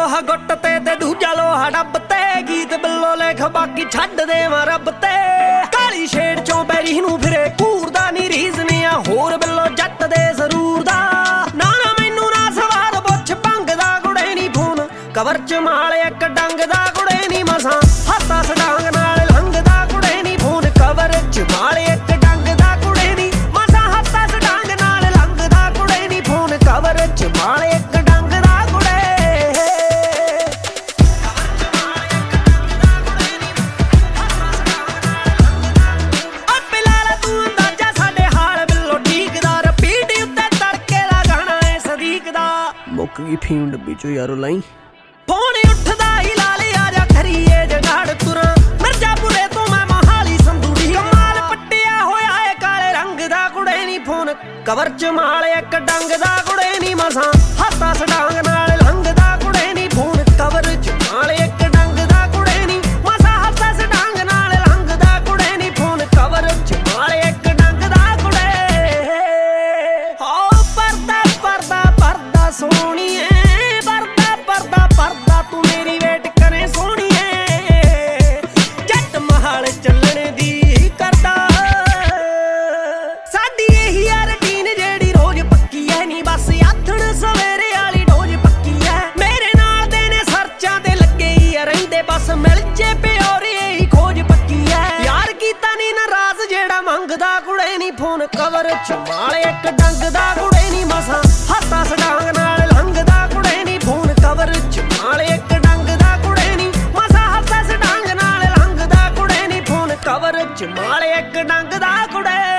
ਲੋਹਾ ਗੁੱਟ ਤੇ ਦੂਜਾ ਲੋਹਾ ਡੱਬ ਤੇ ਗੀਤ ਬਿੱਲੋ ਲਿਖ ਬਾਕੀ ਛੱਡ ਦੇਵਾਂ ਰੱਬ ਤੇ ਕਾਲੀ ਸ਼ੇਡ ਚੋਂ ਬੈਰੀ ਨੂੰ ਫਿਰੇ ਘੂਰਦਾ ਨੀ ਰੀਜ਼ਨ ਆ ਹੋਰ ਬਿੱਲੋ ਜੱਟ ਦੇ ਜ਼ਰੂਰ ਦਾ ਨਾ ਮੈਨੂੰ ਨਾ ਸਵਾਲ ਪੁੱਛ ਭੰਗ ਦਾ ਕੁੜੇ ਨੀ ਫੋਨ ਕਵਰ ਚ ਮਾਲ ਇੱਕ ਡੰਗ ਦਾ ਕੁੜੇ ਨੀ ਮਸਾਂ ਹੱਥਾਂ ਸਡਾਂਗ ਨਾਲ ਲੰਘਦਾ ਕੁੜੇ ਨੀ ਫੋਨ ਕਵਰ ਚ ਮਾਲ ਇੱਕ ਡੰਗ ਦਾ ਕੁੜੇ ਨੀ ਮਸਾਂ ਹੱਥਾਂ ਸਡਾਂਗ ਨਾਲ ਲੰਘਦਾ ਕੁੜੇ ਨੀ ਫੋਨ ਕਵਰ ਚ ਮਾਲ ਇੱਕ ਡੰਗ ਦਾ ਕੁੜੇ ਆਪੇ ਲਾ ਲਾ ਤੂੰ ਅੰਦਾਜ਼ਾ ਸਾਡੇ ਹਾਲ ਬਿੱਲੋ ਢੀਕਦਾ ਰਪੀਟ ਉੱਤੇ ਤੜਕੇ ਦਾ ਗਾਣਾ ਏ ਸਦੀਕ ਦਾ ਮੁੱਕ ਗਈ ਫੀਮ ਡੱਬੀ ਚੋਂ ਯਾਰੋ ਲਾਈ ਫੋਨ ਉੱਠਦਾ ਹੀ ਲਾ ਲਿਆ ਜਾ ਖਰੀਏ ਜਗਾੜ ਤੁਰਾਂ ਮਿਰਜ਼ਾਪੁਰੇ ਤੋਂ ਮੈਂ ਮਹਾਲੀ ਸੰਧੂੜੀ ਕਮਾਲ ਪੱਟਿਆ ਹੋਇਆ ਏ ਕਾਲੇ ਰੰਗ ਦਾ ਕੁੜੇ ਨੀ ਫੋਨ ਕਵਰ ਚ ਮਾਲ ਇੱਕ ਡੰਗ ਦਾ ਕੁੜੇ ਨੀ ਮਸਾਂ ਹੱਥਾਂ ਸਡਾਂਗ ਨਾਲ ਲੰਘਦਾ ਕੁੜੇ ਨੀ ਫੋਨ ਕਵਰ ਚ ਮਾਲ ਇੱਕ ਡੰਗ ਦਾ ਕੁੜੇ ਨੀ ਮਸਾਂ ਹੱਥਾਂ ਸਡਾਂਗ ਨਾਲ ਲੰਘਦਾ ਕੁੜੇ ਨੀ ਫੋਨ ਕਵਰ ਚ ਮਾਲ ਇੱਕ ਡੰਗ ਦਾ ਕੁੜੇ ਹੋ ਪਰਦਾ ਪਰਦਾ ਪਰਦਾ ਸੋਹਣੀਏ ਪਰਦਾ ਤੂੰ ਮੇਰੀ ਵੇਟ ਕਰੇ ਸੋਹਣੀਏ ਜੱਟ ਮਹਾਲ ਚੱਲਣ ਦੀ ਕਰਦਾ ਸਾਡੀ ਇਹੀ ਆ ਰੁਟੀਨ ਜਿਹੜੀ ਰੋਜ਼ ਪੱਕੀ ਐ ਨੀ ਬਸ ਆਥਣ ਸਵੇਰੇ ਵਾਲੀ ਡੋਜ਼ ਪੱਕੀ ਐ ਮੇਰੇ ਨਾਲ ਦੇ ਨੇ ਸਰਚਾਂ ਤੇ ਲੱਗੇ ਹੀ ਰਹਿੰਦੇ ਬਸ ਮਿਲ ਜੇ ਪਿਓਰੀ ਇਹੀ ਖੋਜ ਪੱਕੀ ਐ ਯਾਰ ਕੀਤਾ ਨੀ ਨਾਰਾਜ਼ ਜਿਹੜਾ ਮੰਗਦਾ ਕੁੜੇ ਨੀ ਫੋਨ ਕਵਰ ਚ ਮਾਲ ਇੱਕ ਡੰਗ ਦਾ ਕੁੜੇ ਨੀ ਮਸਾਂ ਹੱਥਾਂ ਸਡਾਂਗ ਨਾਲ ਲੰਘਦਾ ਕੁੜੇ ਨੀ ਫੋਨ ਕਵਰ ਚ ਮਾਲ ਇੱਕ ਡੰਗ ਦਾ ਕੁੜੇ ਨੀ ਮਸਾਂ ਹੱਥਾਂ ਸਡਾਂਗ ਨਾਲ ਲੰਘਦਾ ਕੁੜੇ ਨੀ ਫੋਨ ਕਵਰ ਚ ਮਾਲ ਇੱਕ ਡੰਗ ਦਾ ਕੁੜੇ